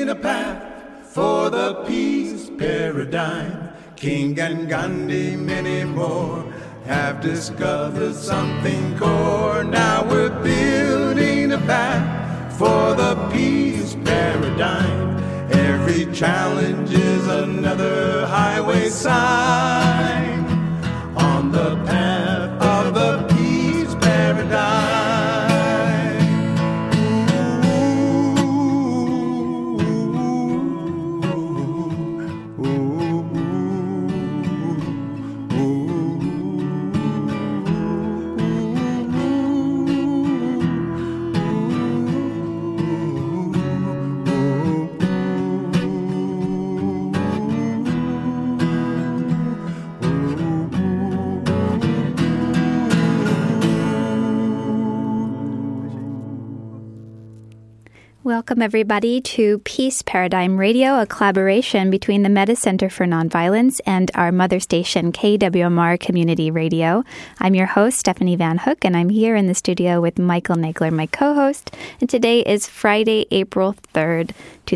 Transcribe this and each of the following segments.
building a path for the peace paradigm. King and Gandhi, many more, have discovered something core. Now we're building a path for the peace paradigm. Every challenge is another highway sign on the path of the peace paradigm. Welcome, everybody, to Peace Paradigm Radio, a collaboration between the Metta Center for Nonviolence and our mother station, KWMR Community Radio. I'm your host, Stephanie Van Hook, and I'm here in the studio with Michael Nagler, my co-host. And today is Friday, April 3rd,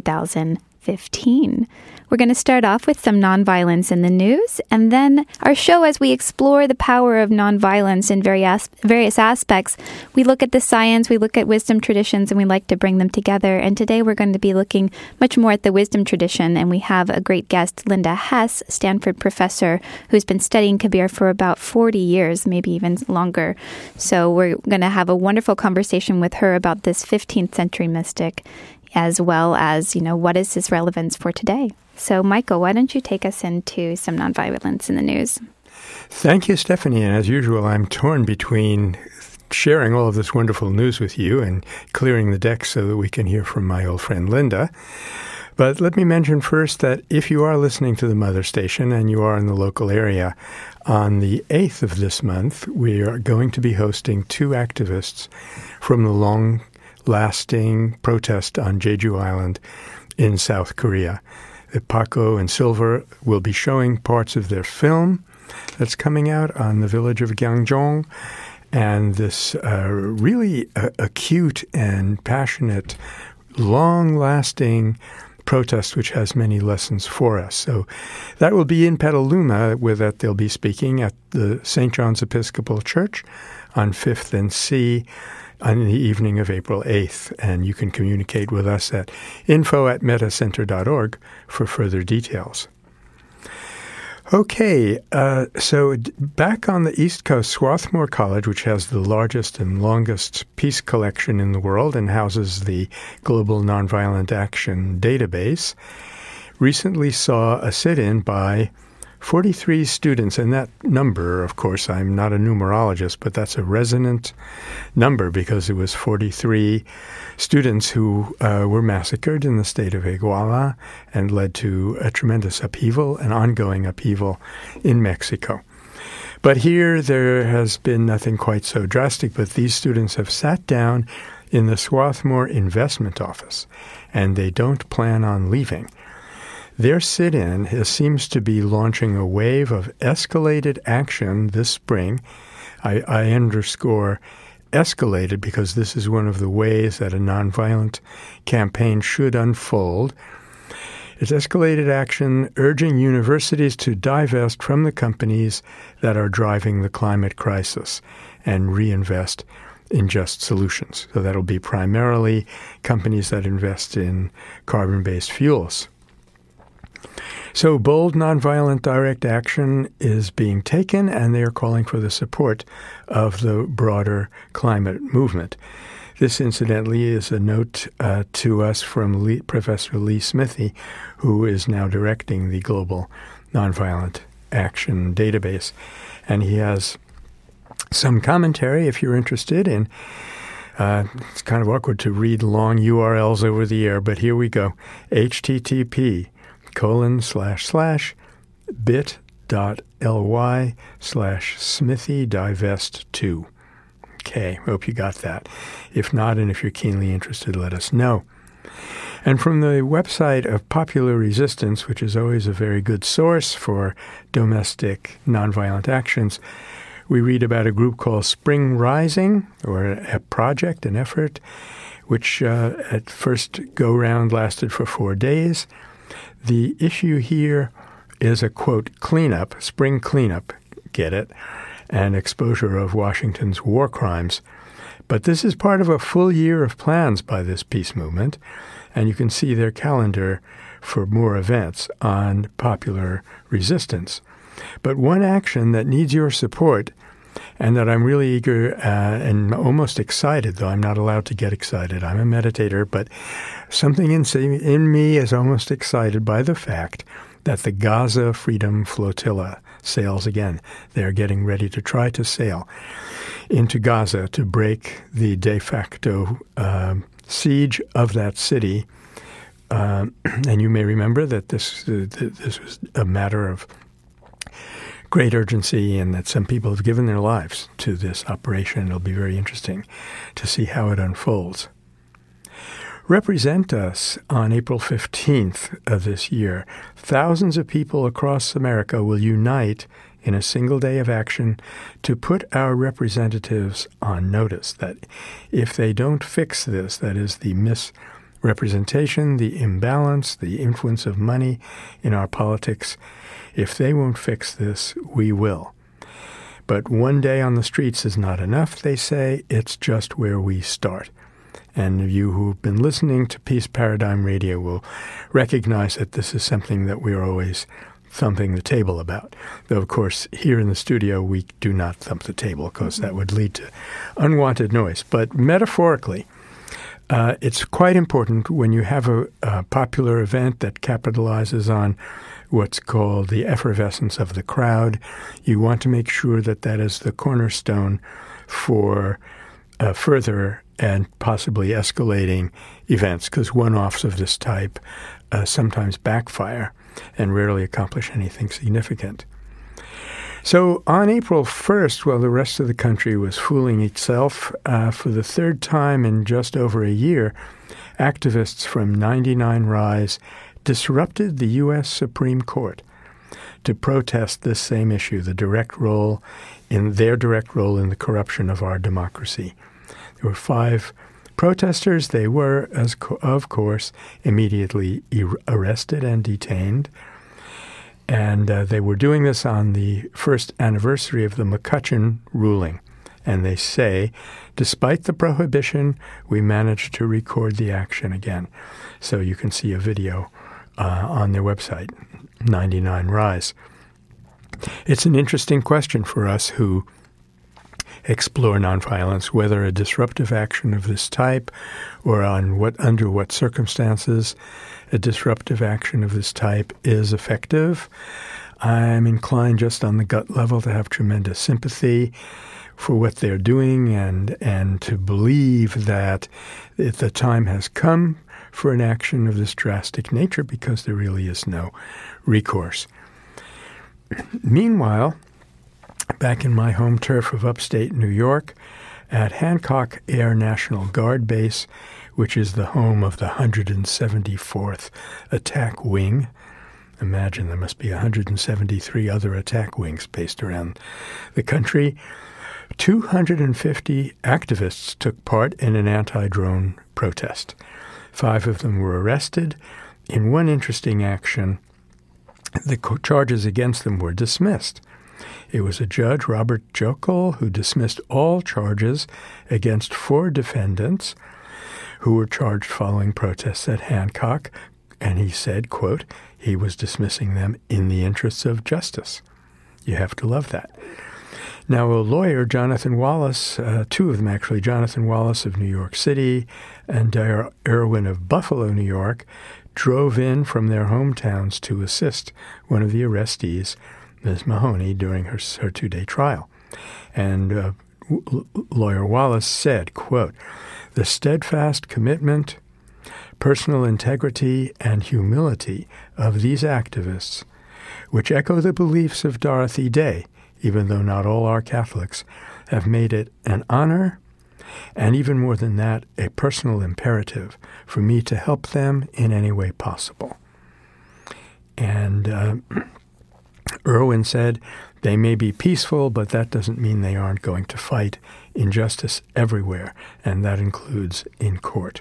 2015. We're going to start off with some nonviolence in the news, and then our show, as we explore the power of nonviolence in various aspects, we look at the science, we look at wisdom traditions, and we like to bring them together. And today we're going to be looking much more at the wisdom tradition, and we have a great guest, Linda Hess, Stanford professor, who's been studying Kabir for about 40 years, maybe even longer. So we're going to have a wonderful conversation with her about this 15th century mystic, as well as, what is his relevance for today. So, Michael, why don't you take us into some nonviolence in the news? Thank you, Stephanie. And as usual, I'm torn between sharing all of this wonderful news with you and clearing the deck so that we can hear from my old friend Linda. But let me mention first that if you are listening to the Mother Station and you are in the local area, on the 8th of this month, we are going to be hosting two activists from the long-lasting protest on Jeju Island in South Korea. Paco and Silver will be showing parts of their film that's coming out on the village of Gyeongjong, and this really acute and passionate, long-lasting protest which has many lessons for us. So that will be in Petaluma, where that they'll be speaking at the St. John's Episcopal Church on 5th and C on the evening of April 8th, and you can communicate with us at info@mettacenter.org for further details. Okay, so back on the East Coast, Swarthmore College, which has the largest and longest peace collection in the world and houses the Global Nonviolent Action Database, recently saw a sit-in by 43 students, and that number, of course, I'm not a numerologist, but that's a resonant number because it was 43 students who were massacred in the state of Iguala and led to a tremendous upheaval, an ongoing upheaval in Mexico. But here there has been nothing quite so drastic, but these students have sat down in the Swarthmore Investment Office, and they don't plan on leaving. Their sit-in seems to be launching a wave of escalated action this spring. I underscore escalated because this is one of the ways that a nonviolent campaign should unfold. It's escalated action urging universities to divest from the companies that are driving the climate crisis and reinvest in just solutions. So that'll be primarily companies that invest in carbon-based fuels. So bold, nonviolent direct action is being taken, and they are calling for the support of the broader climate movement. This, incidentally, is a note to us from Professor Lee Smithy, who is now directing the Global Nonviolent Action Database. And he has some commentary, if you're interested in. It's kind of awkward to read long URLs over the air, but here we go. http://bit.ly/SmithyDivest2. Okay, hope you got that. If not, and if you're keenly interested, let us know. And from the website of Popular Resistance, which is always a very good source for domestic nonviolent actions, we read about a group called Spring Rising, or a project, an effort, which at first go-round lasted for 4 days. The issue here is a, quote, cleanup, spring cleanup, get it, and exposure of Washington's war crimes. But this is part of a full year of plans by this peace movement, and you can see their calendar for more events on popular resistance. But one action that needs your support, and that I'm really eager and almost excited, though I'm not allowed to get excited. I'm a meditator, but something in me is almost excited by the fact that the Gaza Freedom Flotilla sails again. They're getting ready to try to sail into Gaza to break the de facto siege of that city. And you may remember that this was a matter of great urgency and that some people have given their lives to this operation. It'll be very interesting to see how it unfolds. Represent Us on April 15th of this year. Thousands of people across America will unite in a single day of action to put our representatives on notice that if they don't fix this, that is the misrepresentation, the imbalance, the influence of money in our politics, if they won't fix this, we will. But one day on the streets is not enough, they say. It's just where we start. And you who've been listening to Peace Paradigm Radio will recognize that this is something that we are always thumping the table about. Though, of course, here in the studio, we do not thump the table because that would lead to unwanted noise. But metaphorically, it's quite important when you have a popular event that capitalizes on what's called the effervescence of the crowd. You want to make sure that that is the cornerstone for further and possibly escalating events, because one-offs of this type sometimes backfire and rarely accomplish anything significant. So on April 1st, while the rest of the country was fooling itself, for the third time in just over a year, activists from 99 Rise disrupted the U.S. Supreme Court to protest this same issue, their direct role in the corruption of our democracy. There were 5 protesters. They were, of course, immediately arrested and detained. And they were doing this on the first anniversary of the McCutcheon ruling. And they say, despite the prohibition, we managed to record the action again. So you can see a video on their website, 99 Rise. It's an interesting question for us who explore nonviolence, whether a disruptive action of this type or under what circumstances a disruptive action of this type is effective. I'm inclined just on the gut level to have tremendous sympathy for what they're doing and to believe that the time has come for an action of this drastic nature because there really is no recourse. Meanwhile, back in my home turf of upstate New York, at Hancock Air National Guard Base, which is the home of the 174th Attack Wing. Imagine there must be 173 other attack wings based around the country. 250 activists took part in an anti-drone protest. 5 of them were arrested. In one interesting action, the charges against them were dismissed. It was a judge, Robert Jokel, who dismissed all charges against 4 defendants who were charged following protests at Hancock, and he said, quote, he was dismissing them in the interests of justice. You have to love that. Now, a lawyer, Jonathan Wallace, 2 of them actually, Jonathan Wallace of New York City and Dare Irwin of Buffalo, New York, drove in from their hometowns to assist one of the arrestees, Ms. Mahoney, during her 2-day trial. And lawyer Wallace said, quote, the steadfast commitment, personal integrity, and humility of these activists, which echo the beliefs of Dorothy Day, even though not all are Catholics, have made it an honor, and even more than that, a personal imperative for me to help them in any way possible. And Irwin said, They may be peaceful, but that doesn't mean they aren't going to fight injustice everywhere, and that includes in court.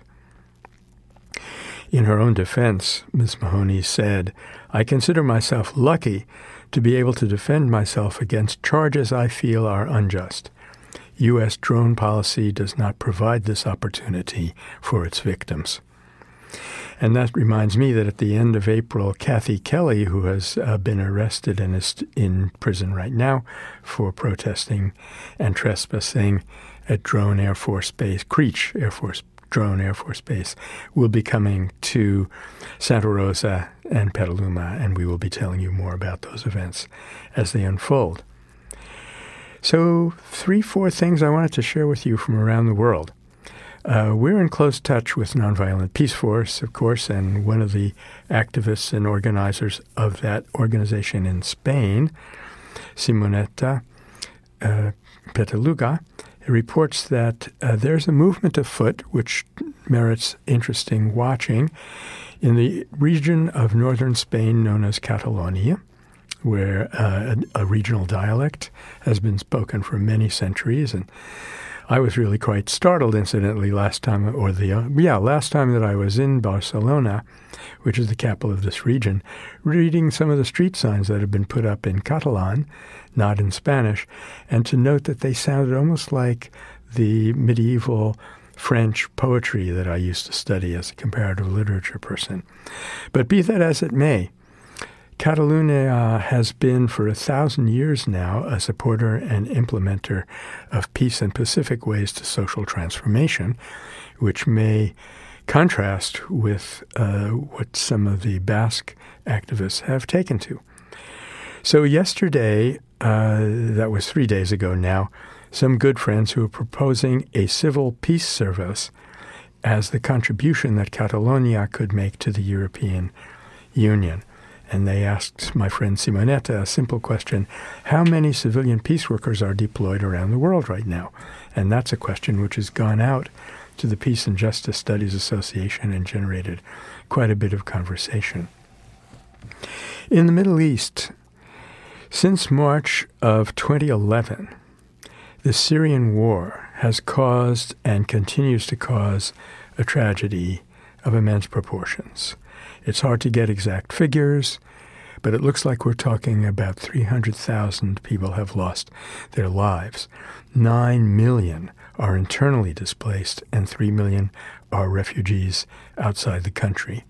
In her own defense, Ms. Mahoney said, "I consider myself lucky to be able to defend myself against charges I feel are unjust. U.S. drone policy does not provide this opportunity for its victims." And that reminds me that at the end of April, Kathy Kelly, who has been arrested and is in prison right now for protesting and trespassing at Drone Air Force Base, Creech Drone Air Force Base, will be coming to Santa Rosa and Petaluma, and we will be telling you more about those events as they unfold. So 3-4 things I wanted to share with you from around the world. We're in close touch with Nonviolent Peace Force, of course, and one of the activists and organizers of that organization in Spain, Simonetta Peteluga, reports that there's a movement afoot which merits interesting watching in the region of northern Spain known as Catalonia, where a regional dialect has been spoken for many centuries. And I was really quite startled, incidentally, last time that I was in Barcelona, which is the capital of this region, reading some of the street signs that have been put up in Catalan, not in Spanish, and to note that they sounded almost like the medieval French poetry that I used to study as a comparative literature person. But be that as it may, Catalonia has been for 1,000 years now a supporter and implementer of peace and pacific ways to social transformation, which may contrast with what some of the Basque activists have taken to. So yesterday, that was 3 days ago now, some good friends who are proposing a civil peace service as the contribution that Catalonia could make to the European Union. And they asked my friend Simonetta a simple question: how many civilian peace workers are deployed around the world right now? And that's a question which has gone out to the Peace and Justice Studies Association and generated quite a bit of conversation. In the Middle East, since March of 2011, the Syrian war has caused and continues to cause a tragedy of immense proportions. It's hard to get exact figures, but it looks like we're talking about 300,000 people have lost their lives. 9 million are internally displaced, and 3 million are refugees outside the country.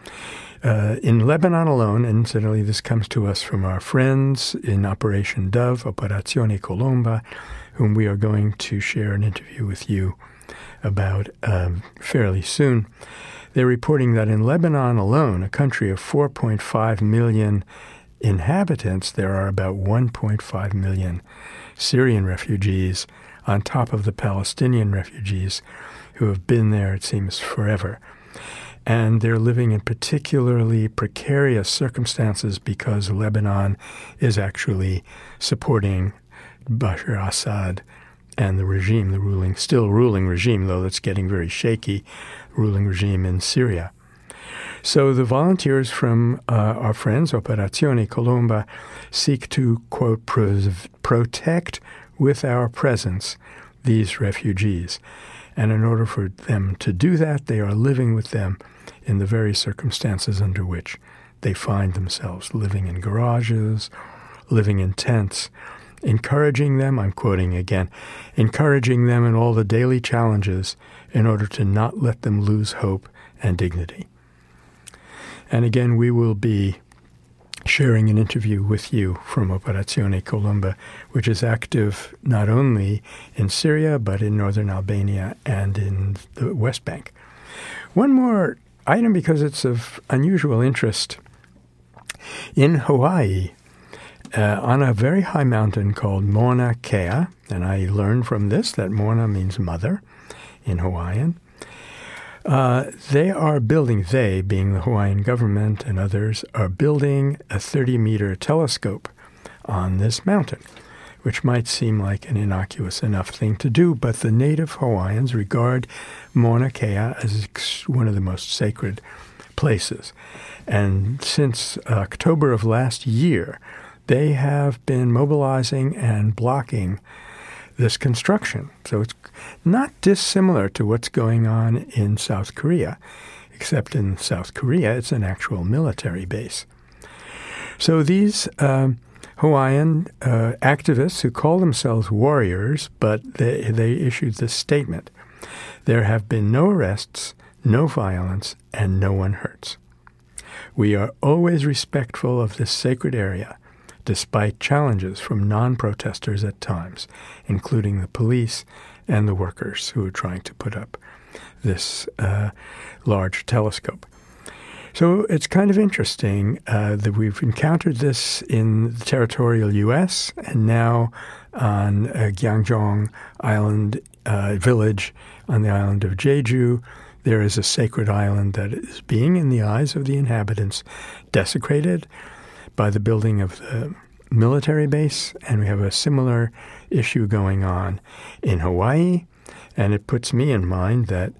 In Lebanon alone, and incidentally this comes to us from our friends in Operation Dove, Operazione Colomba, whom we are going to share an interview with you about fairly soon. They're reporting that in Lebanon alone, a country of 4.5 million inhabitants, there are about 1.5 million Syrian refugees on top of the Palestinian refugees who have been there, it seems, forever. And they're living in particularly precarious circumstances because Lebanon is actually supporting Bashar Assad and the regime, the still ruling regime, though that's getting very shaky, ruling regime in Syria. So the volunteers from our friends, Operazione Colomba, seek to, quote, protect with our presence these refugees. And in order for them to do that, they are living with them in the very circumstances under which they find themselves, living in garages, living in tents, encouraging them, I'm quoting again, encouraging them in all the daily challenges in order to not let them lose hope and dignity. And again, we will be sharing an interview with you from Operazione Colomba, which is active not only in Syria, but in northern Albania and in the West Bank. One more item, because it's of unusual interest. In Hawaii, on a very high mountain called Mauna Kea, and I learned from this that Mauna means mother in Hawaiian, they being the Hawaiian government and others, are building a 30-meter telescope on this mountain, which might seem like an innocuous enough thing to do, but the native Hawaiians regard Mauna Kea as one of the most sacred places. And since October of last year, they have been mobilizing and blocking this construction. So it's not dissimilar to what's going on in South Korea, except in South Korea it's an actual military base. So these Hawaiian activists who call themselves warriors, but they issued this statement: there have been no arrests, no violence, and no one hurts. We are always respectful of this sacred area, despite challenges from non-protesters at times, including the police and the workers who are trying to put up this large telescope. So it's kind of interesting that we've encountered this in the territorial U.S. and now on Gyeongjong Island village on the island of Jeju. There is a sacred island that is being, in the eyes of the inhabitants, desecrated by the building of the military base, and we have a similar issue going on in Hawaii. And it puts me in mind that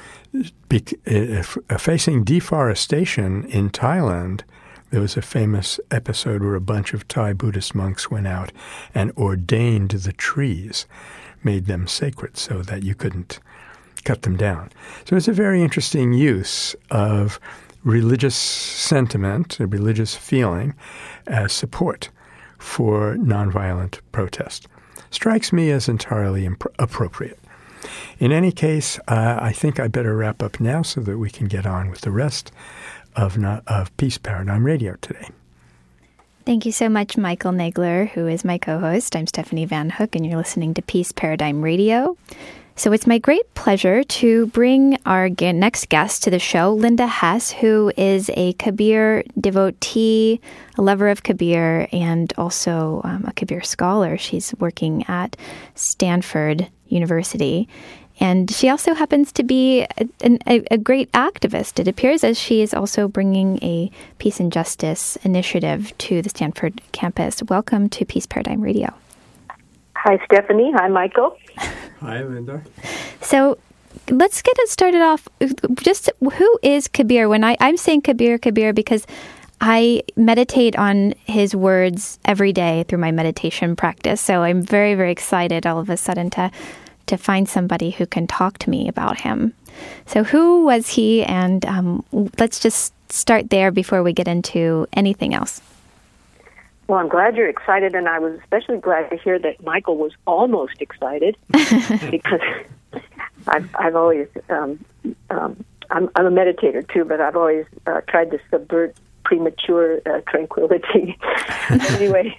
facing deforestation in Thailand, there was a famous episode where a bunch of Thai Buddhist monks went out and ordained the trees, made them sacred so that you couldn't cut them down. So it's a very interesting use of religious sentiment, a religious feeling, as support for nonviolent protest. Strikes me as entirely appropriate. In any case, I think I better wrap up now so that we can get on with the rest of Peace Paradigm Radio today. Thank you so much, Michael Nagler, who is my co-host. I'm Stephanie Van Hook, and you're listening to Peace Paradigm Radio. So it's my great pleasure to bring our next guest to the show, Linda Hess, who is a Kabir devotee, a lover of Kabir, and also a Kabir scholar. She's working at Stanford University. And she also happens to be a great activist. It appears as she is also bringing a peace and justice initiative to the Stanford campus. Welcome to Peace Paradigm Radio. Hi, Stephanie. Hi, Michael. Hi, Linda. So let's get it started off. Just who is Kabir? When I'm saying Kabir because I meditate on his words every day through my meditation practice. So I'm very, very excited all of a sudden to find somebody who can talk to me about him. So who was he? And let's just start there before we get into anything else. Well, I'm glad you're excited, and I was especially glad to hear that Michael was almost excited because I've always I'm a meditator too, but I've always tried to subvert premature tranquility. Anyway,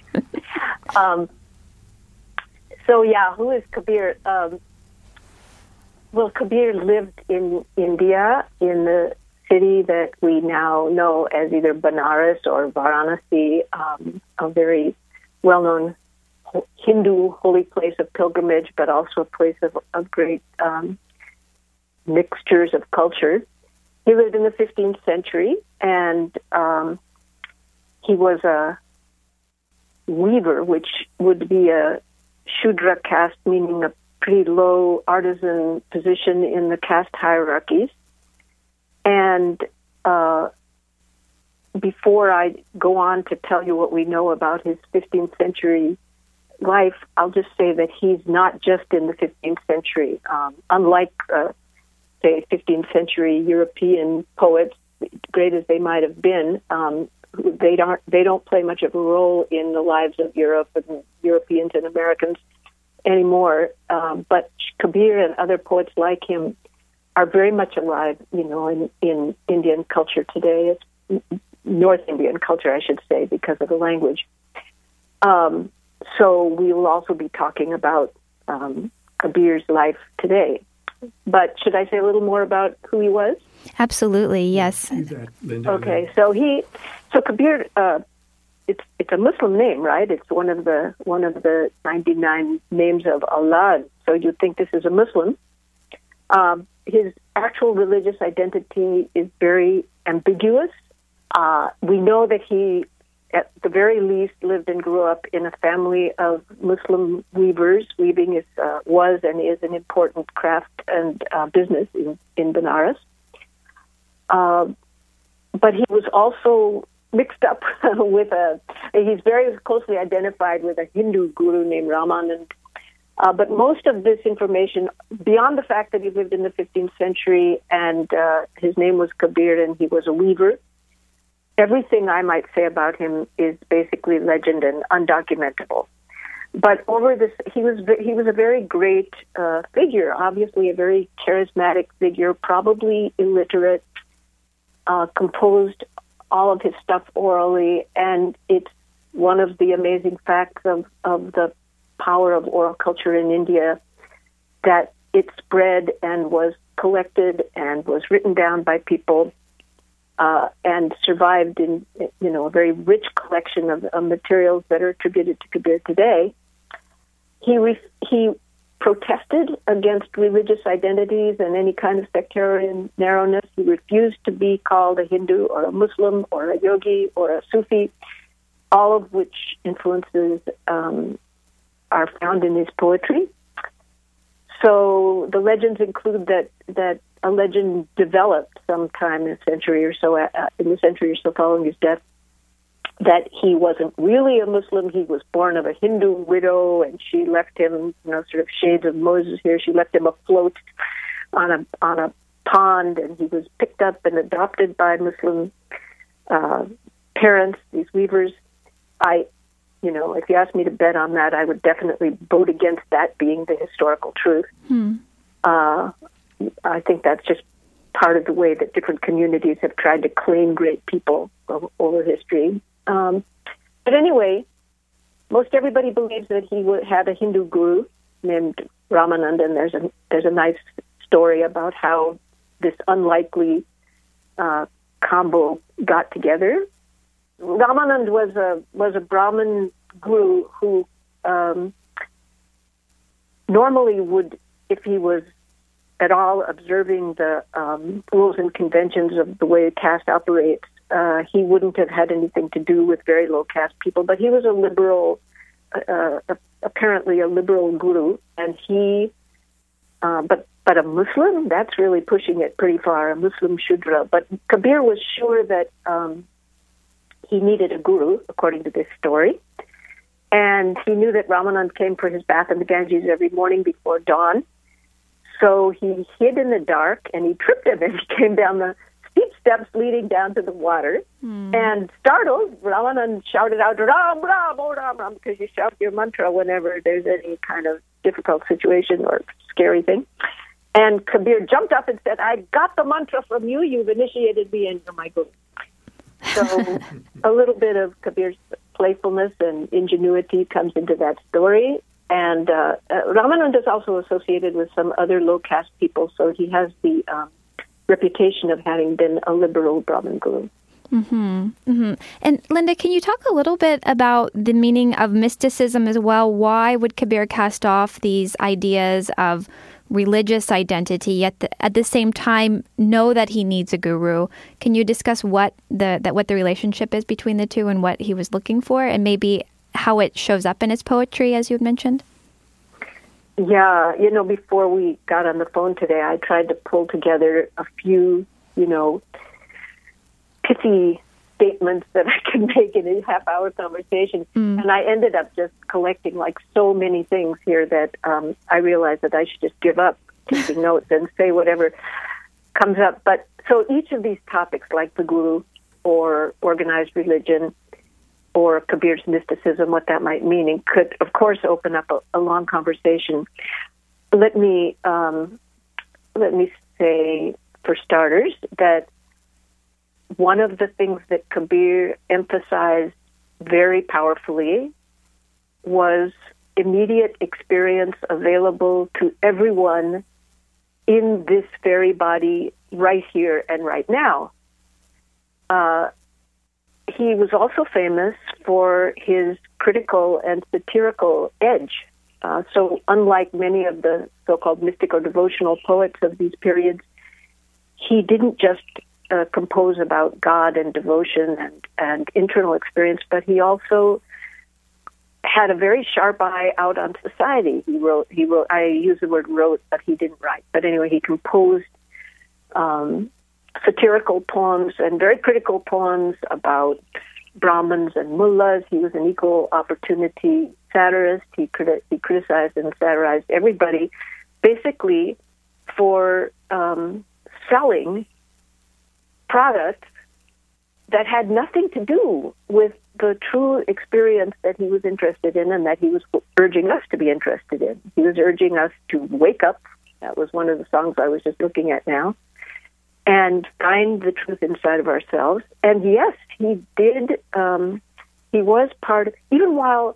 so yeah, who is Kabir? Well, Kabir lived in India in the city that we now know as either Benares or Varanasi, a very well-known Hindu holy place of pilgrimage, but also a place of great mixtures of culture. He lived in the 15th century, and he was a weaver, which would be a Shudra caste, meaning a pretty low artisan position in the caste hierarchies. And before I go on to tell you what we know about his 15th century life, I'll just say that he's not just in the 15th century. Unlike, say, 15th century European poets, great as they might have been, they don't play much of a role in the lives of Europe and Europeans and Americans anymore. But Kabir and other poets like him are very much alive, in Indian culture today. It's North Indian culture, I should say, because of the language. So we will also be talking about Kabir's life today. But should I say a little more about who he was? Absolutely, yes. Okay, so Kabir, it's a Muslim name, right? It's one of the 99 names of Allah. So you'd think this is a Muslim. His actual religious identity is very ambiguous. We know that he, at the very least, lived and grew up in a family of Muslim weavers. Weaving was and is an important craft and business in Benares. But he was also mixed up with he's very closely identified with a Hindu guru named Ramanand. But most of this information, beyond the fact that he lived in the 15th century and his name was Kabir and he was a weaver, everything I might say about him is basically legend and undocumentable. But over this, he was a very great figure, obviously a very charismatic figure, probably illiterate, composed all of his stuff orally, and it's one of the amazing facts of the power of oral culture in India, that it spread and was collected and was written down by people and survived in a very rich collection of materials that are attributed to Kabir today. He protested against religious identities and any kind of sectarian narrowness. He refused to be called a Hindu or a Muslim or a yogi or a Sufi, all of which influences are found in his poetry. So the legends include that a legend developed sometime in the century or so following his death, that he wasn't really a Muslim. He was born of a Hindu widow, and she left him, sort of shades of Moses here. She left him afloat on a pond, and he was picked up and adopted by Muslim parents, these weavers. If you asked me to bet on that, I would definitely vote against that being the historical truth. I think that's just part of the way that different communities have tried to claim great people over history. But anyway, most everybody believes that he had a Hindu guru named Ramanand, and there's a nice story about how this unlikely combo got together. Ramanand was a Brahmin guru who normally would, if he was at all observing the rules and conventions of the way caste operates, he wouldn't have had anything to do with very low caste people. But he was a liberal, apparently a liberal guru, and but a Muslim, that's really pushing it pretty far, a Muslim Shudra. But Kabir was sure that he needed a guru, according to this story. And he knew that Ramanand came for his bath in the Ganges every morning before dawn. So he hid in the dark, and he tripped him as he came down the steep steps leading down to the water. And startled, Ramanand shouted out, Ram, Ram, oh Ram, Ram, because you shout your mantra whenever there's any kind of difficult situation or scary thing. And Kabir jumped up and said, I got the mantra from you. You've initiated me, and you're my guru. So a little bit of Kabir's playfulness and ingenuity comes into that story. And Ramanand is also associated with some other low-caste people, so he has the reputation of having been a liberal Brahmin guru. Mm-hmm. Mm-hmm. And Linda, can you talk a little bit about the meaning of mysticism as well? Why would Kabir cast off these ideas of religious identity, yet at the same time know that he needs a guru? Can you discuss what the relationship is between the two and what he was looking for, and maybe how it shows up in his poetry, as you had mentioned? Yeah, before we got on the phone today, I tried to pull together a few, pithy statements that I could make in a half-hour conversation. And I ended up just collecting so many things here that I realized that I should just give up taking notes and say whatever comes up. But so each of these topics, like the guru or organized religion or Kabir's mysticism, what that might mean, and could, of course, open up a long conversation. Let me say, for starters, that one of the things that Kabir emphasized very powerfully was immediate experience available to everyone in this very body right here and right now. He was also famous for his critical and satirical edge. So unlike many of the so-called mystic or devotional poets of these periods, he didn't just compose about God and devotion and internal experience, but he also had a very sharp eye out on society. He wrote, I use the word wrote, but he didn't write. But anyway, he composed satirical poems and very critical poems about Brahmins and mullahs. He was an equal opportunity satirist. He criticized and satirized everybody, basically for selling products that had nothing to do with the true experience that he was interested in and that he was urging us to be interested in. He was urging us to wake up. That was one of the songs I was just looking at now. And find the truth inside of ourselves. And yes, he did. He was part of, even while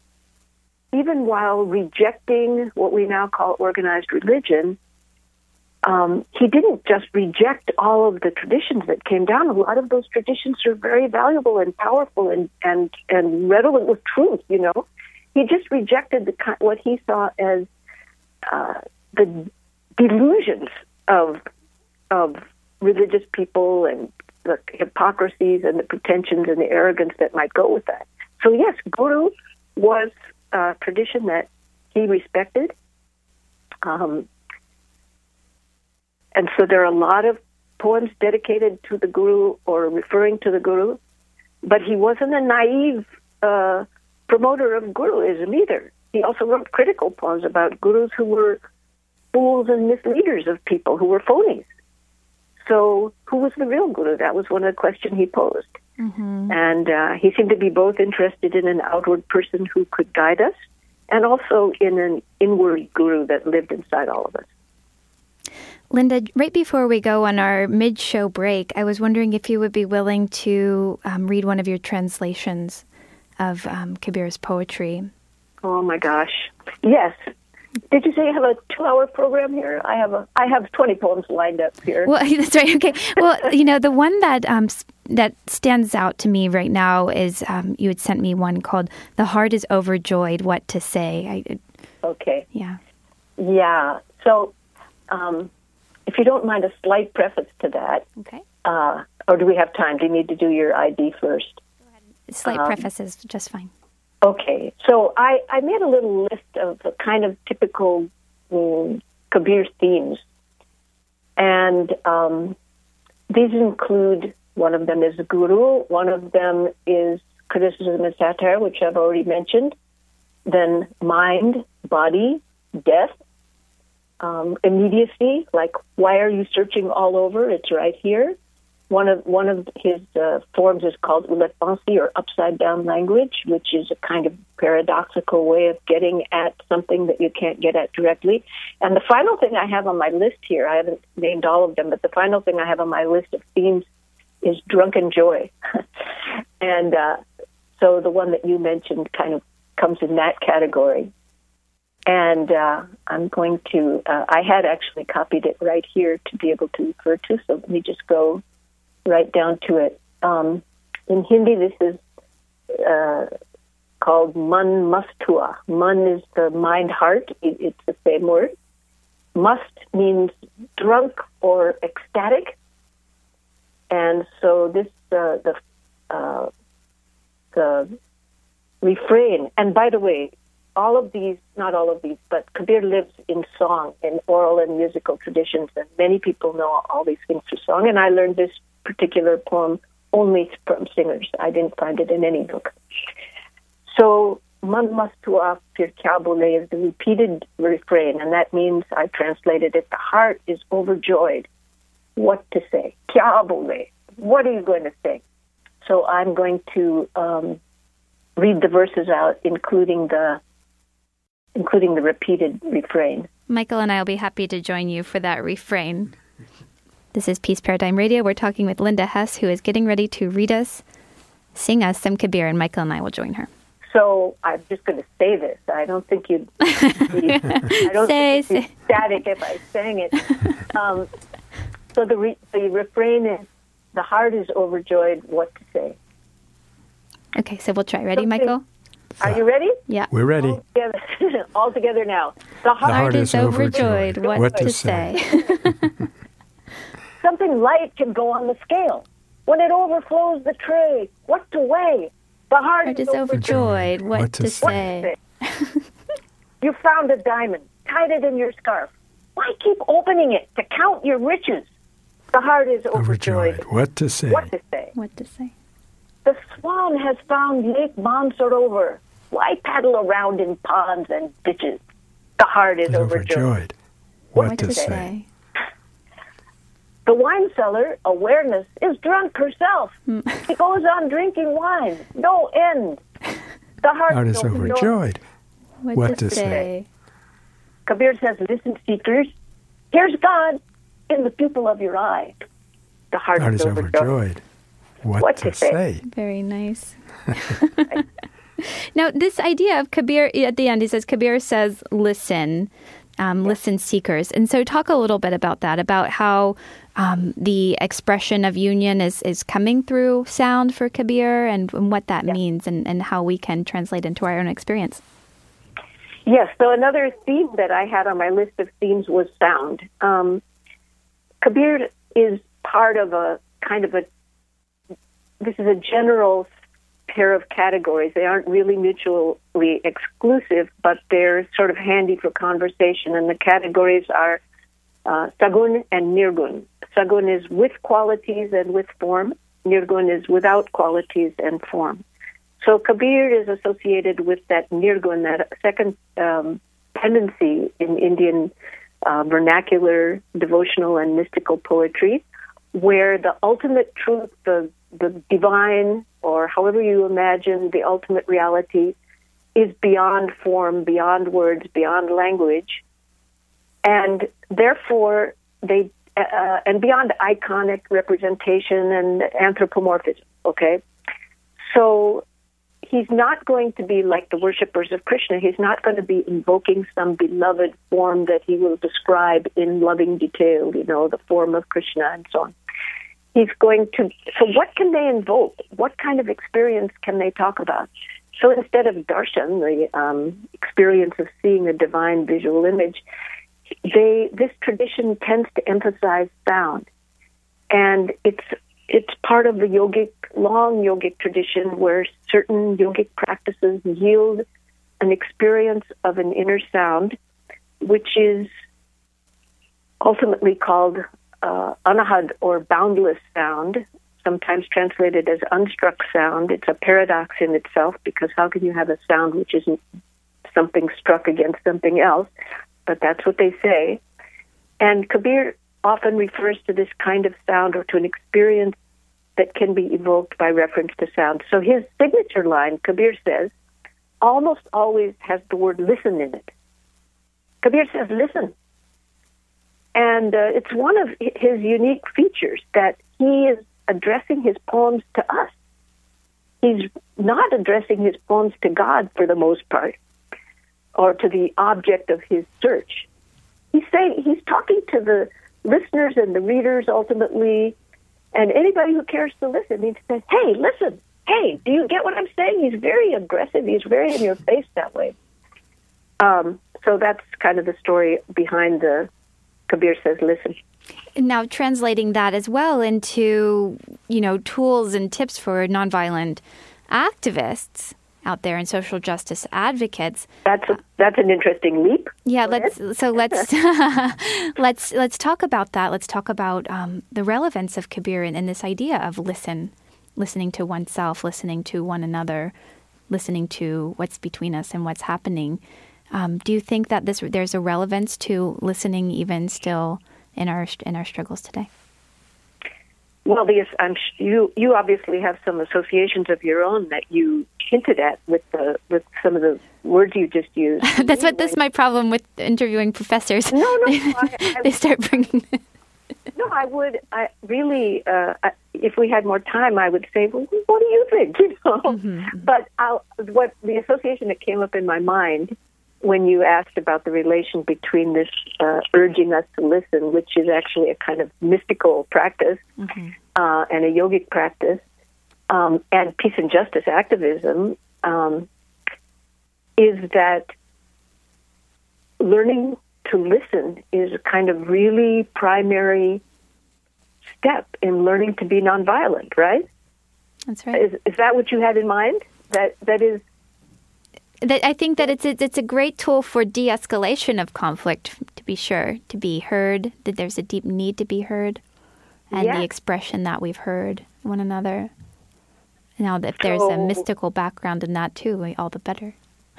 rejecting what we now call organized religion. He didn't just reject all of the traditions that came down. A lot of those traditions are very valuable and powerful and redolent with truth. You know, he just rejected what he saw as the delusions of religious people and the hypocrisies and the pretensions and the arrogance that might go with that. So yes, Guru was a tradition that he respected. And so there are a lot of poems dedicated to the Guru or referring to the Guru, but he wasn't a naive promoter of Guruism either. He also wrote critical poems about Gurus who were fools and misleaders of people, who were phonies. So who was the real Guru? That was one of the questions he posed. Mm-hmm. And he seemed to be both interested in an outward person who could guide us and also in an inward Guru that lived inside all of us. Linda, right before we go on our mid-show break, I was wondering if you would be willing to read one of your translations of Kabir's poetry. Oh, my gosh. Yes. Did you say you have a 2-hour program here? I have 20 poems lined up here. Well, that's right. Okay. Well, you know, the one that that stands out to me right now is you had sent me one called "The Heart is Overjoyed, What to Say." Okay. Yeah. Yeah. So, if you don't mind a slight preface to that. Okay. Or do we have time? Do you need to do your ID first? Go ahead. Slight preface is just fine. Okay, so I made a little list of the kind of typical Kabir themes. And these include, one of them is Guru, one of them is criticism and satire, which I've already mentioned, then mind, body, death, immediacy, like why are you searching all over? It's right here. One of his forms is called ulet pensi, or upside down language, which is a kind of paradoxical way of getting at something that you can't get at directly. And the final thing I have on my list here, I haven't named all of them, but the final thing I have on my list of themes is drunken joy. And so the one that you mentioned kind of comes in that category. And I'm going to, I had actually copied it right here to be able to refer to, so let me just go right down to it. In Hindi, this is called Man Mastua. Man is the mind-heart. It's the same word. Must means drunk or ecstatic. And so this, the refrain, and by the way, all of these, not all of these, but Kabir lives in song, in oral and musical traditions, and many people know all these things through song, and I learned this particular poem only from singers. I didn't find it in any book. So, Man Mastua Fir Kya Bole is the repeated refrain, and that means, I translated it, the heart is overjoyed. What to say? Kya Bole? What are you going to say? So I'm going to read the verses out, including the repeated refrain. Michael and I will be happy to join you for that refrain. This is Peace Paradigm Radio. We're talking with Linda Hess, who is getting ready to read us, sing us some Kabir, and Michael and I will join her. So I'm just going to say this. I don't think you'd be static if I sang it. So the refrain is, the heart is overjoyed, what to say. Okay, so we'll try. Ready, Michael? Are you ready? Yeah. We're ready. All together now. The heart is overjoyed, what to say. Something light can go on the scale. When it overflows the tray, what to weigh? The heart is overjoyed, what to say. You found a diamond, tied it in your scarf. Why keep opening it to count your riches? The heart is overjoyed. What to say? What to say? What to say? The swan has found Lake Mansarovar. Why paddle around in ponds and ditches? The heart is overjoyed. What to say? The wine cellar, awareness, is drunk herself. She goes on drinking wine. No end. The heart is overjoyed. What to say? Kabir says, listen, seekers, here's God in the pupil of your eye. The heart is overjoyed. What to say? Very nice. Now, this idea of Kabir, at the end, he says, Kabir says, listen, listen, seekers. And so talk a little bit about that, about how the expression of union is coming through sound for Kabir and what that means and how we can translate into our own experience. Yes, so another theme that I had on my list of themes was sound. Kabir is part of this is a general pair of categories. They aren't really mutually exclusive, but they're sort of handy for conversation. And the categories are Sagun and Nirgun. Sagun is with qualities and with form. Nirgun is without qualities and form. So Kabir is associated with that Nirgun, that second tendency in Indian vernacular, devotional, and mystical poetry, where the ultimate truth, the divine, or however you imagine the ultimate reality, is beyond form, beyond words, beyond language, and therefore and beyond iconic representation and anthropomorphism. Okay, so he's not going to be like the worshippers of Krishna. He's not going to be invoking some beloved form that he will describe in loving detail, the form of Krishna and so on. He's going to, so what can they invoke? What kind of experience can they talk about? So instead of darshan, the experience of seeing a divine visual image, this tradition tends to emphasize sound. And it's part of the long yogic tradition where certain yogic practices yield an experience of an inner sound, which is ultimately called anahad, or boundless sound, sometimes translated as unstruck sound. It's a paradox in itself, because how can you have a sound which isn't something struck against something else? But that's what they say. And Kabir often refers to this kind of sound, or to an experience that can be evoked by reference to sound. So his signature line, Kabir says, almost always has the word listen in it. Kabir says, listen. And it's one of his unique features that he is addressing his poems to us. He's not addressing his poems to God for the most part, or to the object of his search. He's talking to the listeners and the readers ultimately, and anybody who cares to listen. He says, hey, listen. Hey, do you get what I'm saying? He's very aggressive. He's very in your face that way. So that's kind of the story behind the Kabir says, listen. Now, translating that as well into, tools and tips for nonviolent activists out there and social justice advocates. That's an interesting leap. Yeah, let's talk about that. Let's talk about the relevance of Kabir and this idea of listening to oneself, listening to one another, listening to what's between us and what's happening. Do you think that there's a relevance to listening even still in our struggles today? Well, you obviously have some associations of your own that you hinted at with some of the words you just used. That's my problem with interviewing professors. No, they start bringing. No, I really, if we had more time, I would say, well, what do you think? Mm-hmm. But what the association that came up in my mind when you asked about the relation between this urging us to listen, which is actually a kind of mystical practice, mm-hmm. And a yogic practice, and peace and justice activism, is that learning to listen is a kind of really primary step in learning to be nonviolent, right? That's right. Is that what you had in mind? That is... I think that it's a great tool for de-escalation of conflict, to be sure, to be heard, that there's a deep need to be heard, and Yes. the expression that we've heard one another. Now, if there's a mystical background in that too, all the better.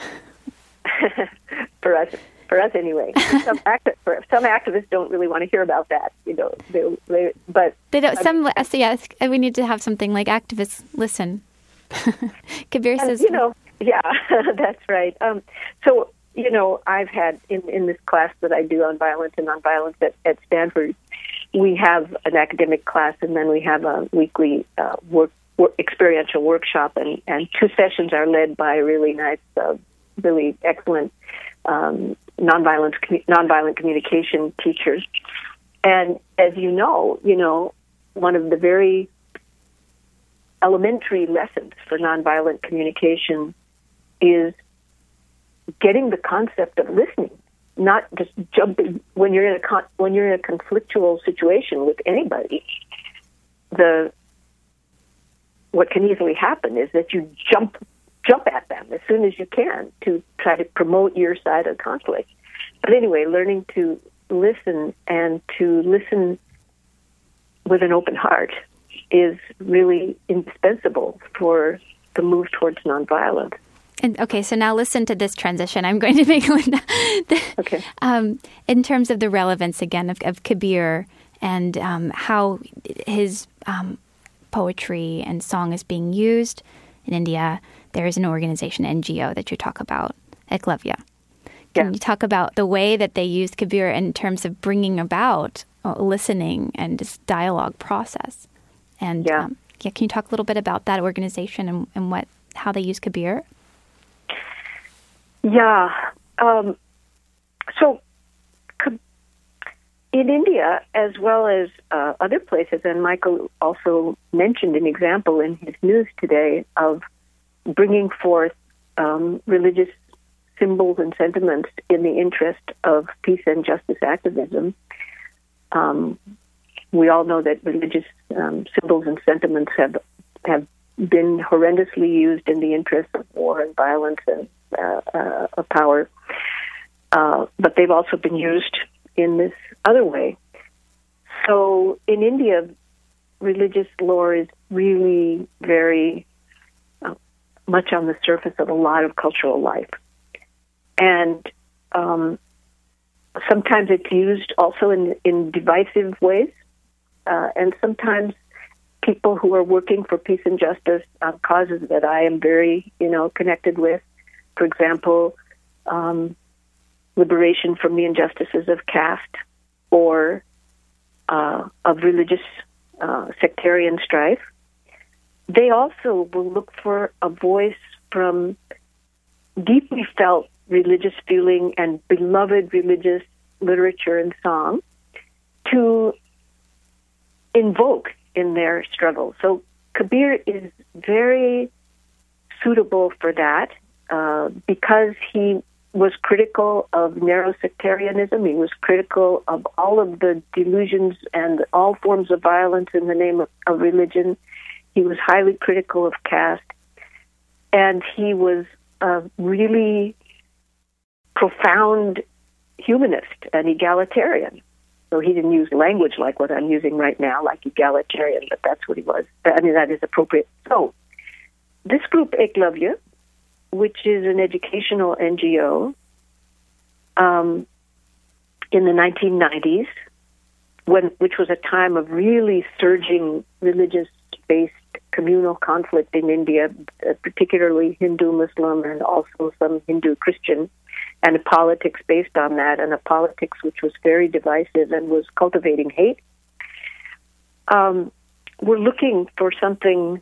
For us anyway. Some activists don't really want to hear about that, but They don't. So yeah, we need to have something like activists listen. Kabir says, yeah, that's right. So I've had in this class that I do on violence and nonviolence at Stanford, we have an academic class, and then we have a weekly experiential workshop, and 2 sessions are led by really nice, really excellent nonviolent communication teachers. And as you know, one of the very elementary lessons for nonviolent communication is getting the concept of listening, not just jumping when you're in a conflictual situation with anybody. What can easily happen is that you jump at them as soon as you can to try to promote your side of conflict. But anyway, learning to listen and to listen with an open heart is really indispensable for the move towards nonviolence. And okay, so now listen to this transition I'm going to make. Okay. In terms of the relevance again of Kabir and how his poetry and song is being used in India, there is an organization, NGO, that you talk about, Eklavya. Can you talk about the way that they used Kabir in terms of bringing about listening and this dialogue process? And can you talk a little bit about that organization and how they use Kabir? Yeah. So in India, as well as other places, and Michael also mentioned an example in his news today of bringing forth religious symbols and sentiments in the interest of peace and justice activism. We all know that religious symbols and sentiments have been horrendously used in the interest of war and violence and of power, but they've also been used in this other way. So in India, religious lore is really very much on the surface of a lot of cultural life. And sometimes it's used also in divisive ways, and sometimes people who are working for peace and justice on causes that I am very, connected with, for example, liberation from the injustices of caste or of religious sectarian strife, they also will look for a voice from deeply felt religious feeling and beloved religious literature and song to invoke in their struggle. So Kabir is very suitable for that because he was critical of narrow sectarianism. He was critical of all of the delusions and all forms of violence in the name of religion. He was highly critical of caste. And he was a really profound humanist and egalitarian. So he didn't use language like what I'm using right now, like egalitarian, but that's what he was. That is appropriate. So this group, Eklavya, which is an educational NGO, in the 1990s, which was a time of really surging religious-based communal conflict in India, particularly Hindu-Muslim and also some Hindu-Christian, and a politics based on that, and a politics which was very divisive and was cultivating hate. We're looking for something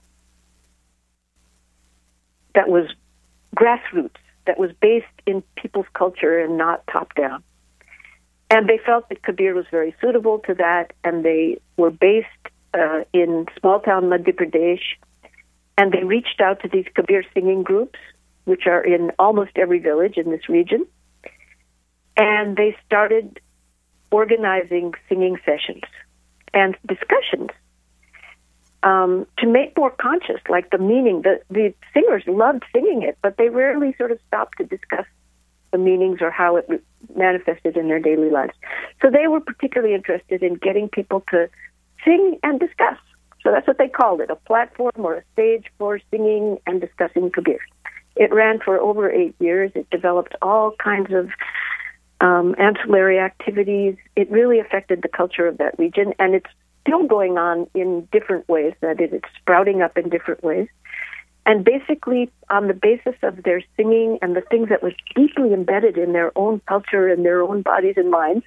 that was grassroots, that was based in people's culture and not top-down. And they felt that Kabir was very suitable to that, and they were based in small-town Madhya Pradesh, and they reached out to these Kabir singing groups, which are in almost every village in this region, and they started organizing singing sessions and discussions to make more conscious, like the meaning. The singers loved singing it, but they rarely sort of stopped to discuss the meanings or how it manifested in their daily lives. So they were particularly interested in getting people to sing and discuss. So that's what they called it, a platform or a stage for singing and discussing Kabir. It ran for over 8 years. It developed all kinds of ancillary activities. It really affected the culture of that region, and it's still going on in different ways. That is, it's sprouting up in different ways. And basically, on the basis of their singing and the things that was deeply embedded in their own culture and their own bodies and minds,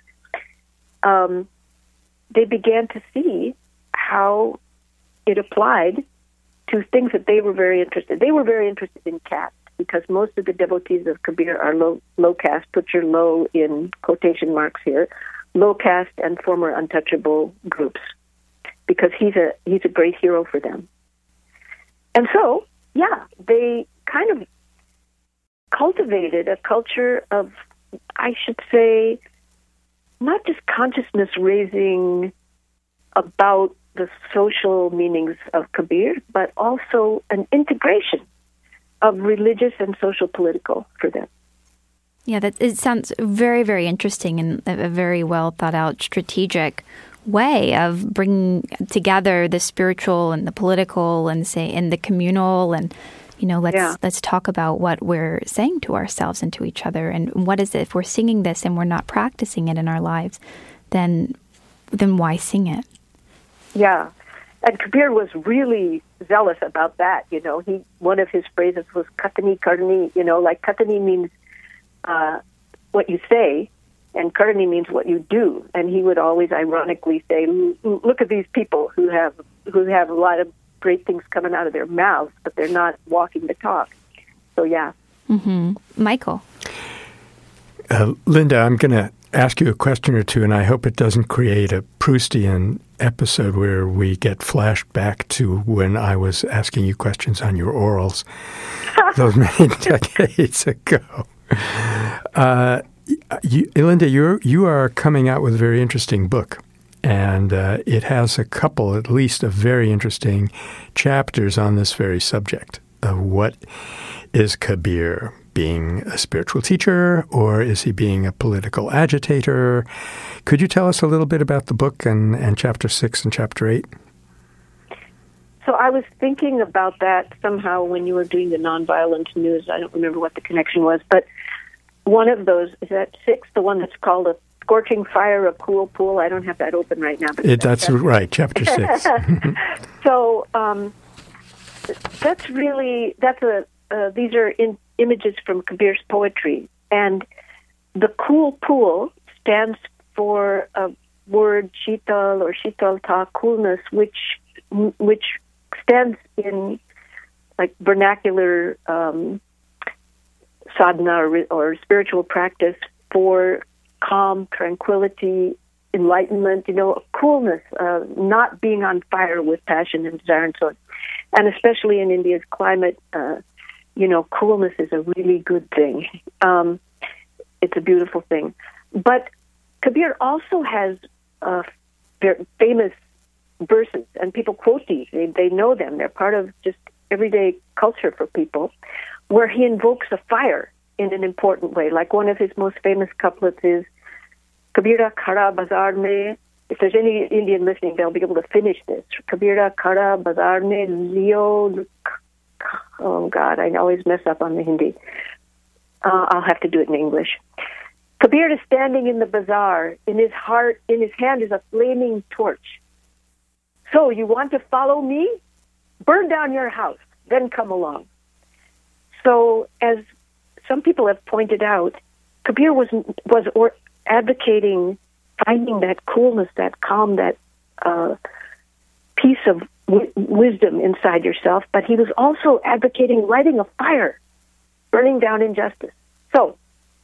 they began to see how it applied to things that they were very interested. They were very interested in caste, because most of the devotees of Kabir are low caste. Put your low in quotation marks here. Low caste and former untouchable groups, because he's a great hero for them. And so, yeah, they kind of cultivated a culture of, I should say, not just consciousness raising about the social meanings of Kabir, but also an integration of religious and social political for them. Yeah, it sounds very, very interesting and a very well thought out strategic way of bringing together the spiritual and the political and the communal, and let's talk about what we're saying to ourselves and to each other, and what is it if we're singing this and we're not practicing it in our lives, then why sing it? Yeah. And Kabir was really zealous about that. One of his phrases was "Katani Karni." Like Katani means what you say, and Karni means what you do. And he would always ironically say, "Look at these people who have a lot of great things coming out of their mouths, but they're not walking the talk." So yeah. Mm-hmm. Michael. Linda, I'm going to ask you a question or two, and I hope it doesn't create a Proustian episode where we get flashed back to when I was asking you questions on your orals those many decades ago. Linda, you are coming out with a very interesting book, and it has a couple, at least, of very interesting chapters on this very subject of what is Kabir being a spiritual teacher, or is he being a political agitator? Could you tell us a little bit about the book and Chapter 6 and Chapter 8? So I was thinking about that somehow when you were doing the nonviolent news. I don't remember what the connection was, but one of those, is that 6, the one that's called A Scorching Fire, A Cool Pool? I don't have that open right now. But that's right, Chapter 6. So these are images from Kabir's poetry, and the cool pool stands for a word Shital or Shitalta, coolness, which stands in like vernacular sadhana or spiritual practice for calm, tranquility, enlightenment, coolness, not being on fire with passion and desire and so on. And especially in India's climate, coolness is a really good thing. It's a beautiful thing. But Kabir also has very famous verses, and people quote these. They know them. They're part of just everyday culture for people, where he invokes a fire in an important way. Like one of his most famous couplets is, Kabira khada bazaar mein. If there's any Indian listening, they'll be able to finish this. Kabira khada bazaar mein liyo. Oh, God, I always mess up on the Hindi. I'll have to do it in English. Kabir is standing in the bazaar. In his hand is a flaming torch. So you want to follow me? Burn down your house, then come along. So as some people have pointed out, Kabir was advocating finding that coolness, that calm, that piece of wisdom inside yourself, but he was also advocating lighting a fire, burning down injustice. So,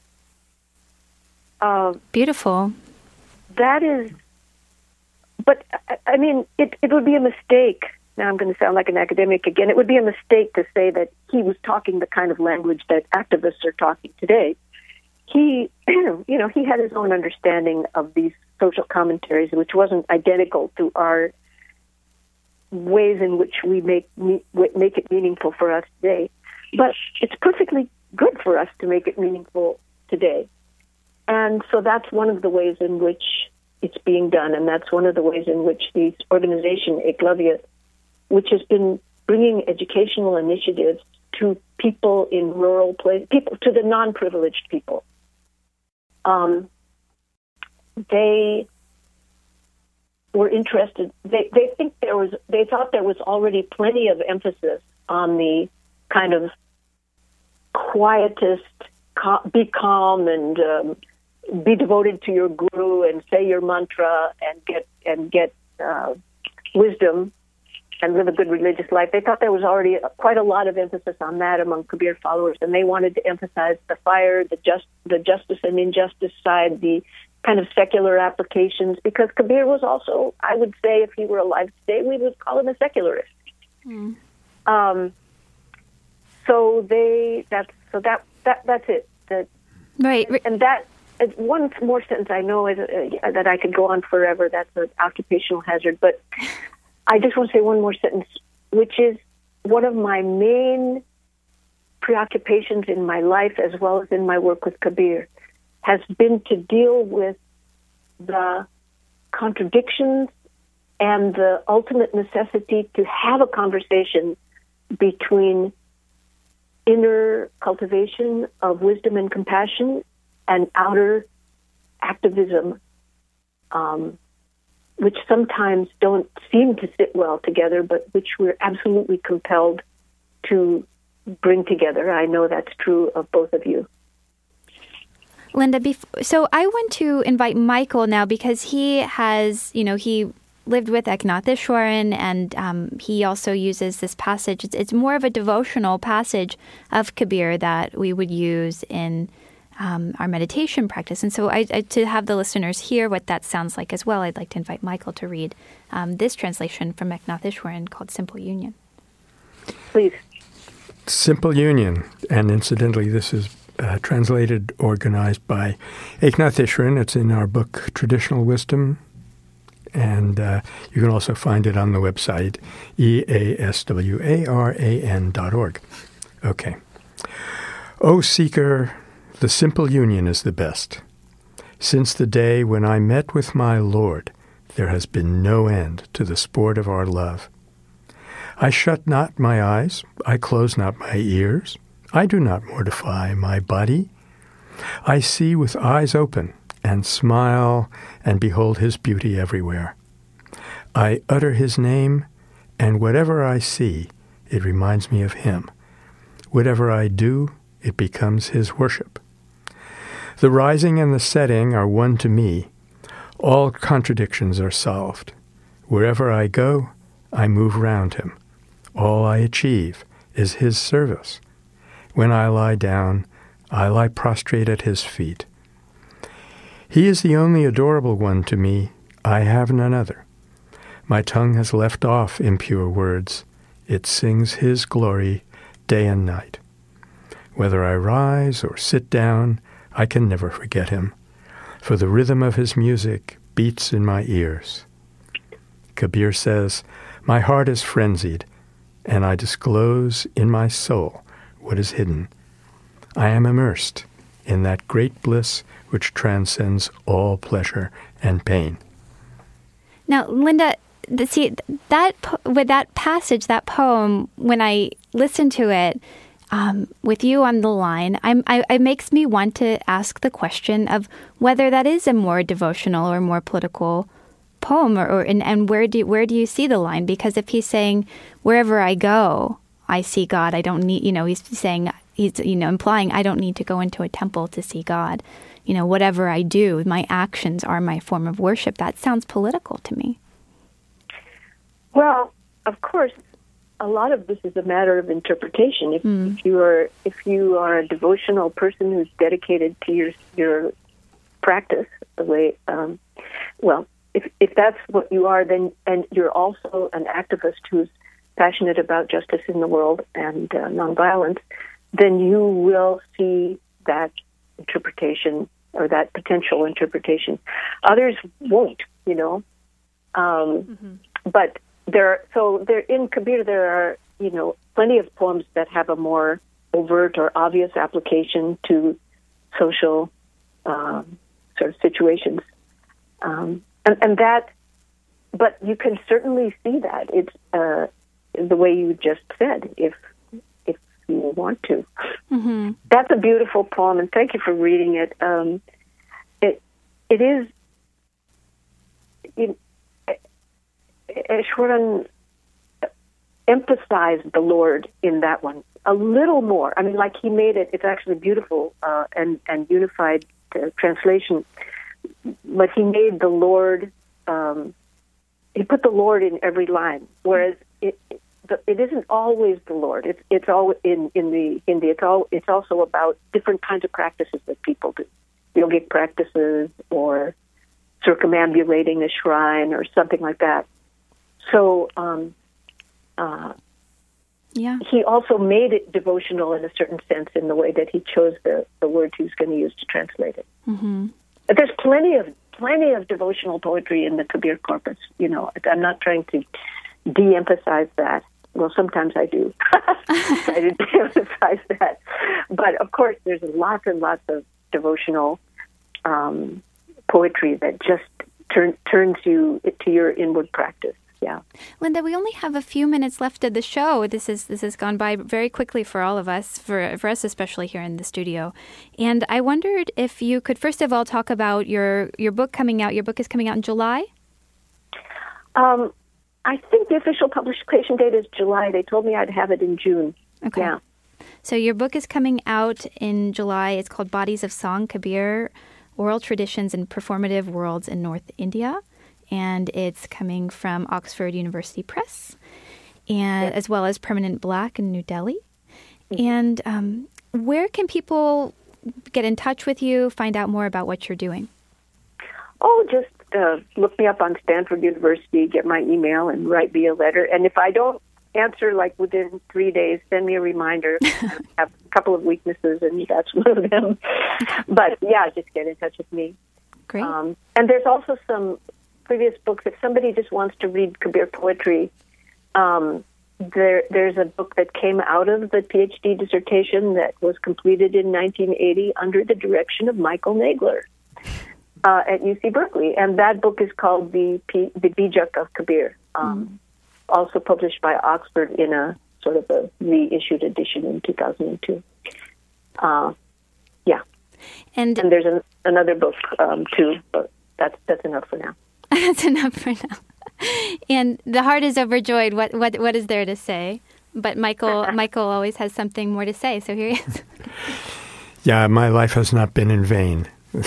beautiful. That is, but I mean, it would be a mistake. Now I'm going to sound like an academic again. It would be a mistake to say that he was talking the kind of language that activists are talking today. He, he had his own understanding of these social commentaries, which wasn't identical to our ways in which we make it meaningful for us today. But it's perfectly good for us to make it meaningful today. And so that's one of the ways in which it's being done, and that's one of the ways in which the organization, Eklavya, which has been bringing educational initiatives to people in rural places, people, to the non-privileged people. They were interested. They thought there was already plenty of emphasis on the kind of quietist, be calm and be devoted to your guru and say your mantra and get wisdom and live a good religious life. They thought there was already quite a lot of emphasis on that among Kabir followers, and they wanted to emphasize the fire, the justice and injustice side, the kind of secular applications, because Kabir was also, I would say, if he were alive today, we would call him a secularist. Mm. That's it. Right. And that one more sentence I know is that I could go on forever. That's an occupational hazard, but I just want to say one more sentence, which is one of my main preoccupations in my life, as well as in my work with Kabir, has been to deal with the contradictions and the ultimate necessity to have a conversation between inner cultivation of wisdom and compassion and outer activism, which sometimes don't seem to sit well together, but which we're absolutely compelled to bring together. I know that's true of both of you. Linda, so I want to invite Michael now, because he has, he lived with Eknatheshwaran, and he also uses this passage. It's more of a devotional passage of Kabir that we would use in our meditation practice. And so to have the listeners hear what that sounds like as well, I'd like to invite Michael to read this translation from Eknatheshwaran called Simple Union. Please. Simple Union, and incidentally, this is translated, organized by Eknatheshwaran. It's in our book, Traditional Wisdom, and you can also find it on the website, easwaran.org. Okay. O Seeker, the simple union is the best. Since the day when I met with my Lord, there has been no end to the sport of our love. I shut not my eyes, I close not my ears, I do not mortify my body. I see with eyes open, and smile, and behold his beauty everywhere. I utter his name, and whatever I see, it reminds me of him. Whatever I do, it becomes his worship. The rising and the setting are one to me. All contradictions are solved. Wherever I go, I move round him. All I achieve is his service. When I lie down, I lie prostrate at his feet. He is the only adorable one to me. I have none other. My tongue has left off impure words. It sings his glory day and night. Whether I rise or sit down, I can never forget him, for the rhythm of his music beats in my ears. Kabir says, my heart is frenzied, and I disclose in my soul what is hidden. I am immersed in that great bliss which transcends all pleasure and pain. Now, Linda, with that passage, that poem, when I listen to it, with you on the line, it makes me want to ask the question of whether that is a more devotional or more political poem, and where do you see the line? Because if he's saying, wherever I go, I see God, I don't need, he's saying, implying I don't need to go into a temple to see God. Whatever I do, my actions are my form of worship. That sounds political to me. Well, of course, a lot of this is a matter of interpretation. If you are a devotional person who's dedicated to your practice, the way, if that's what you are, then and you're also an activist who's passionate about justice in the world and nonviolence, then you will see that interpretation or that potential interpretation. Others won't, but there in Kabir there are plenty of poems that have a more overt or obvious application to social sort of situations. and that, but you can certainly see that. It's the way you just said, if you want to. Mm-hmm. That's a beautiful poem, and thank you for reading it. It is. Easwaran emphasized the Lord in that one a little more. I mean, like he made it. It's actually beautiful and unified translation. But he made the Lord. He put the Lord in every line, whereas it isn't always the Lord. It's all in the Hindi. It's also about different kinds of practices that people do, yogic practices or circumambulating a shrine or something like that. So he also made it devotional in a certain sense in the way that he chose the words he was going to use to translate it. Mm-hmm. But there's plenty of devotional poetry in the Kabir corpus. I'm not trying to de-emphasize that. Well, sometimes I do. I did de-emphasize that. But, of course, there's lots and lots of devotional poetry that just turns you to your inward practice. Yeah. Linda, we only have a few minutes left of the show. This has gone by very quickly for all of us, for us especially here in the studio. And I wondered if you could first of all talk about your book coming out. Your book is coming out in July? I think the official publication date is July. They told me I'd have it in June. Okay. Yeah. So your book is coming out in July. It's called Bodies of Song, Kabir, Oral Traditions and Performative Worlds in North India. And it's coming from Oxford University Press, and as well as Permanent Black in New Delhi. Mm-hmm. And where can people get in touch with you, find out more about what you're doing? Oh, just look me up on Stanford University, get my email, and write me a letter. And if I don't answer within 3 days, send me a reminder. I have a couple of weaknesses, and that's one of them. But yeah, just get in touch with me. Great. And there's also some previous books. If somebody just wants to read Kabir poetry, there's a book that came out of the PhD dissertation that was completed in 1980 under the direction of Michael Nagler at UC Berkeley, and that book is called The Bijak of Kabir, also published by Oxford in a sort of a reissued edition in 2002. Yeah, and there's another book too, but that's enough for now. That's enough for now. And the heart is overjoyed. What is there to say? But Michael always has something more to say. So here he is. Yeah, my life has not been in vain.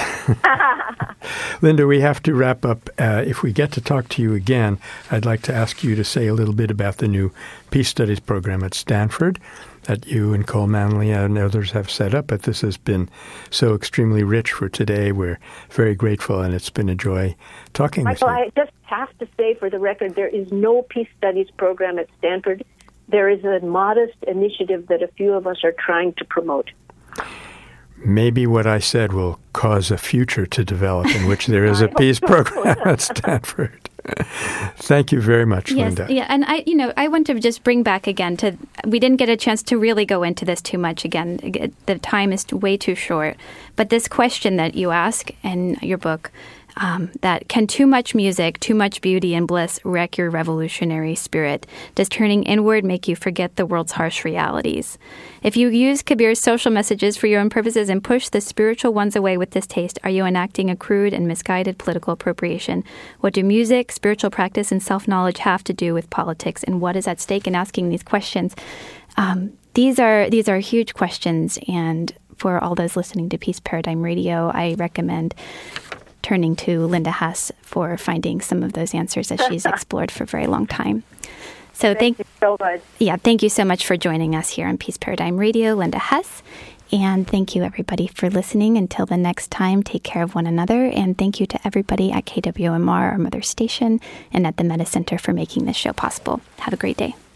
Linda, we have to wrap up. If we get to talk to you again, I'd like to ask you to say a little bit about the new Peace Studies program at Stanford that you and Cole Manley and others have set up. But this has been so extremely rich for today. We're very grateful, and it's been a joy talking with you. Michael, I just have to say for the record, there is no Peace Studies program at Stanford. There is a modest initiative that a few of us are trying to promote. Maybe what I said will cause a future to develop in which there is a peace program at Stanford. Thank you very much, Linda. Yeah, and I want to just bring back again we didn't get a chance to really go into this too much again. The time is way too short. But this question that you ask in your book, that can too much music, too much beauty and bliss wreck your revolutionary spirit? Does turning inward make you forget the world's harsh realities? If you use Kabir's social messages for your own purposes and push the spiritual ones away with distaste, are you enacting a crude and misguided political appropriation? What do music, spiritual practice, and self-knowledge have to do with politics, and what is at stake in asking these questions? These are huge questions, and for all those listening to Peace Paradigm Radio, I recommend turning to Linda Hess for finding some of those answers that she's explored for a very long time. So thank you so much. Yeah, thank you so much for joining us here on Peace Paradigm Radio, Linda Hess. And thank you, everybody, for listening. Until the next time, take care of one another. And thank you to everybody at KWMR, our mother station, and at the Meta Center for making this show possible. Have a great day.